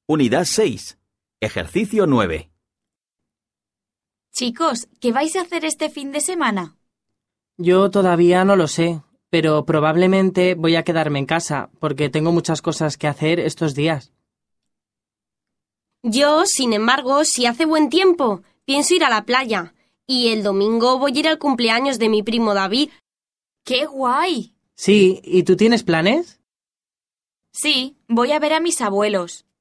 Unidad 6. Ejercicio 9. Chicos, ¿qué vais a hacer este fin de semana? Yo todavía no lo sé, pero probablemente voy a quedarme en casa, porque tengo muchas cosas que hacer estos días. Yo, sin embargo, si hace buen tiempo, pienso ir a la playa. Y el domingo voy a ir al cumpleaños de mi primo David. ¡Qué guay! Sí, ¿y tú tienes planes? Sí, voy a ver a mis abuelos.